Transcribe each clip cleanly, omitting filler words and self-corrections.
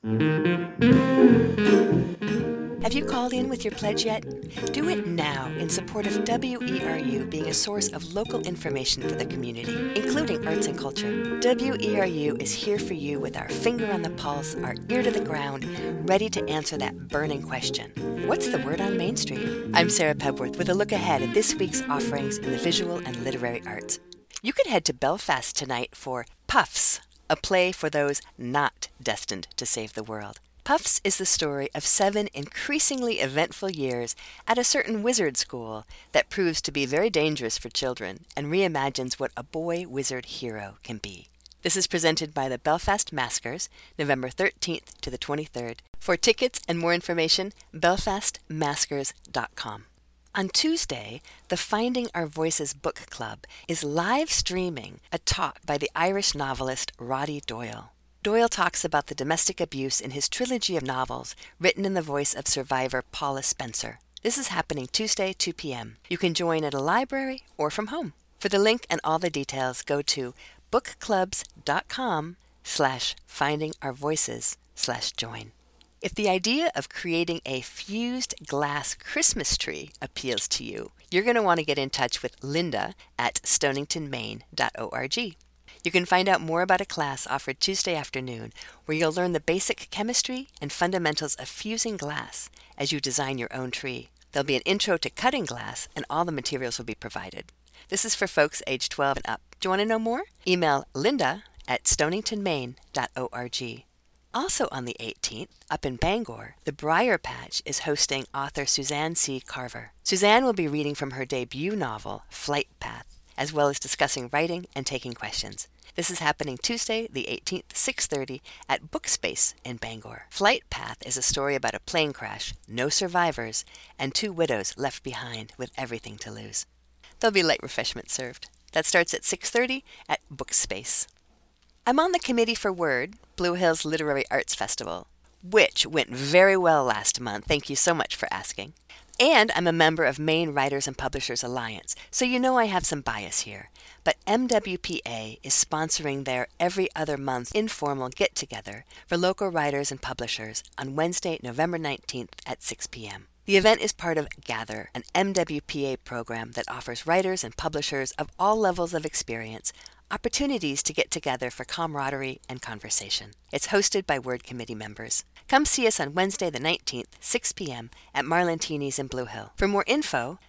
Have you called in with your pledge yet? Do it now in support of WERU being a source of local information for the community, including arts and culture. WERU is here for you with our finger on the pulse, our ear to the ground, ready to answer that burning question. What's the word on Main Street? I'm Sarah Pebworth with a look ahead at this week's offerings in the visual and literary arts. You could head to Belfast tonight for Puffs, a play for those not destined to save the world. Puffs is the story of 7 increasingly eventful years at a certain wizard school that proves to be very dangerous for children and reimagines what a boy wizard hero can be. This is presented by the Belfast Maskers, November 13th to the 23rd. For tickets and more information, belfastmaskers.com. On Tuesday, the Finding Our Voices Book Club is live streaming a talk by the Irish novelist Roddy Doyle. Doyle talks about the domestic abuse in his trilogy of novels, written in the voice of survivor Paula Spencer. This is happening Tuesday, 2 p.m. You can join at a library or from home. For the link and all the details, go to bookclubs.com/findingourvoices/join. If the idea of creating a fused glass Christmas tree appeals to you, you're going to want to get in touch with Linda at stoningtonmaine.org. You can find out more about a class offered Tuesday afternoon where you'll learn the basic chemistry and fundamentals of fusing glass as you design your own tree. There'll be an intro to cutting glass and all the materials will be provided. This is for folks age 12 and up. Do you want to know more? Email Linda at stoningtonmaine.org. Also on the 18th, up in Bangor, the Briar Patch is hosting author Suzanne C. Carver. Suzanne will be reading from her debut novel, Flight Path, as well as discussing writing and taking questions. This is happening Tuesday, the 18th, 6:30 at Bookspace in Bangor. Flight Path is a story about a plane crash, no survivors, and 2 widows left behind with everything to lose. There'll be light refreshments served. That starts at 6:30 at Bookspace. I'm on the committee for Word, Blue Hills Literary Arts Festival, which went very well last month. Thank you so much for asking. And I'm a member of Maine Writers and Publishers Alliance, so you know I have some bias here. But MWPA is sponsoring their every other month informal get-together for local writers and publishers on Wednesday, November 19th at 6 p.m. The event is part of Gather, an MWPA program that offers writers and publishers of all levels of experience opportunities to get together for camaraderie and conversation. It's hosted by Word Committee members. Come see us on Wednesday the 19th, 6 p.m. at Marlantini's in Blue Hill. For more info,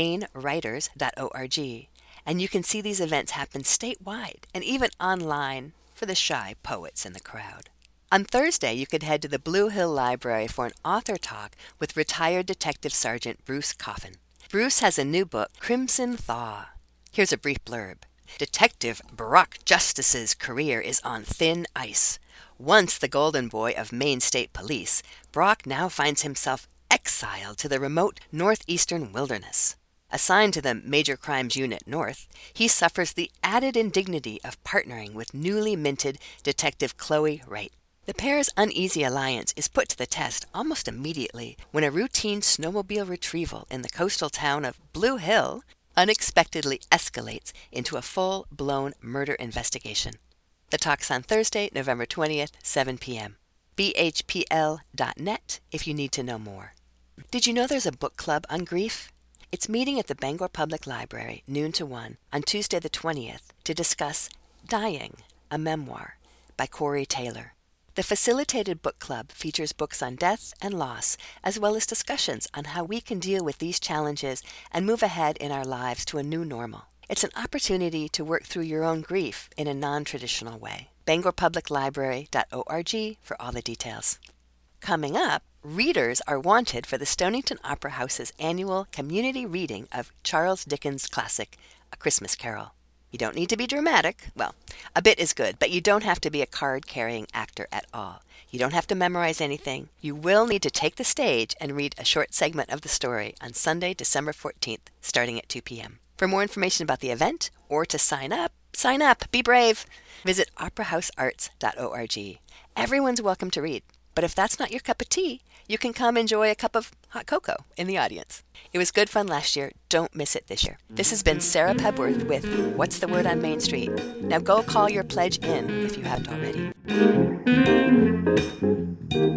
mainwriters.org. And you can see these events happen statewide and even online for the shy poets in the crowd. On Thursday, you could head to the Blue Hill Library for an author talk with retired Detective Sergeant Bruce Coffin. Bruce has a new book, Crimson Thaw. Here's a brief blurb. Detective Brock Justice's career is on thin ice. Once the golden boy of Maine State Police, Brock now finds himself exiled to the remote northeastern wilderness. Assigned to the Major Crimes Unit North, he suffers the added indignity of partnering with newly minted Detective Chloe Wright. The pair's uneasy alliance is put to the test almost immediately when a routine snowmobile retrieval in the coastal town of Blue Hill unexpectedly escalates into a full-blown murder investigation. The talk's on Thursday, November 20th, 7 p.m. bhpl.net if you need to know more. Did you know there's a book club on grief? It's meeting at the Bangor Public Library, noon to 1, on Tuesday the 20th, to discuss Dying, a Memoir by Corey Taylor. The facilitated book club features books on death and loss, as well as discussions on how we can deal with these challenges and move ahead in our lives to a new normal. It's an opportunity to work through your own grief in a non-traditional way. BangorPublicLibrary.org for all the details. Coming up, readers are wanted for the Stonington Opera House's annual community reading of Charles Dickens' classic, A Christmas Carol. You don't need to be dramatic. Well, a bit is good, but you don't have to be a card-carrying actor at all. You don't have to memorize anything. You will need to take the stage and read a short segment of the story on Sunday, December 14th, starting at 2 p.m. For more information about the event or to sign up, be brave. Visit operahousearts.org. Everyone's welcome to read. But if that's not your cup of tea, you can come enjoy a cup of hot cocoa in the audience. It was good fun last year. Don't miss it this year. This has been Sarah Pebworth with What's the Word on Main Street. Now go call your pledge in if you haven't already.